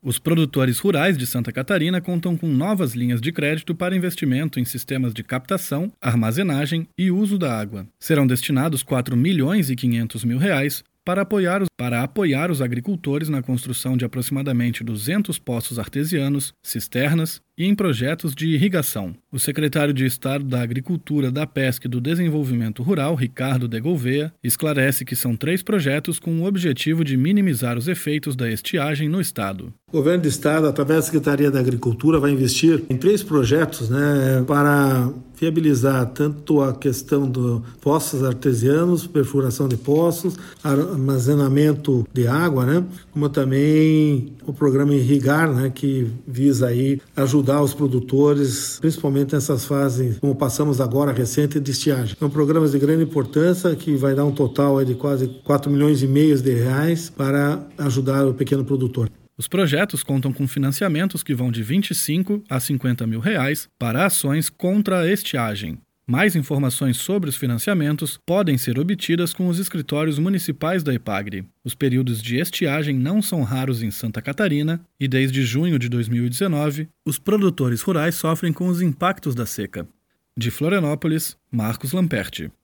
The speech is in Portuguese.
Os produtores rurais de Santa Catarina contam com novas linhas de crédito para investimento em sistemas de captação, armazenagem e uso da água. Serão destinados R$ 4.500.000 para apoiar os agricultores na construção de aproximadamente 200 poços artesianos, cisternas e em projetos de irrigação. O secretário de Estado da Agricultura, da Pesca e do Desenvolvimento Rural, Ricardo de Gouveia, esclarece que são 3 projetos com o objetivo de minimizar os efeitos da estiagem no Estado. O Governo do Estado, através da Secretaria da Agricultura, vai investir em 3 projetos para viabilizar tanto a questão dos poços artesianos, perfuração de poços, armazenamento de água, como também o programa Irrigar, que visa aí ajudar os produtores, principalmente nessas fases, como passamos agora, recente, de estiagem. São programas de grande importância que vai dar um total de quase R$4,5 milhões para ajudar o pequeno produtor. Os projetos contam com financiamentos que vão de R$25 a R$50 mil para ações contra a estiagem. Mais informações sobre os financiamentos podem ser obtidas com os escritórios municipais da EPAGRE. Os períodos de estiagem não são raros em Santa Catarina e, desde junho de 2019, os produtores rurais sofrem com os impactos da seca. De Florianópolis, Marcos Lamperti.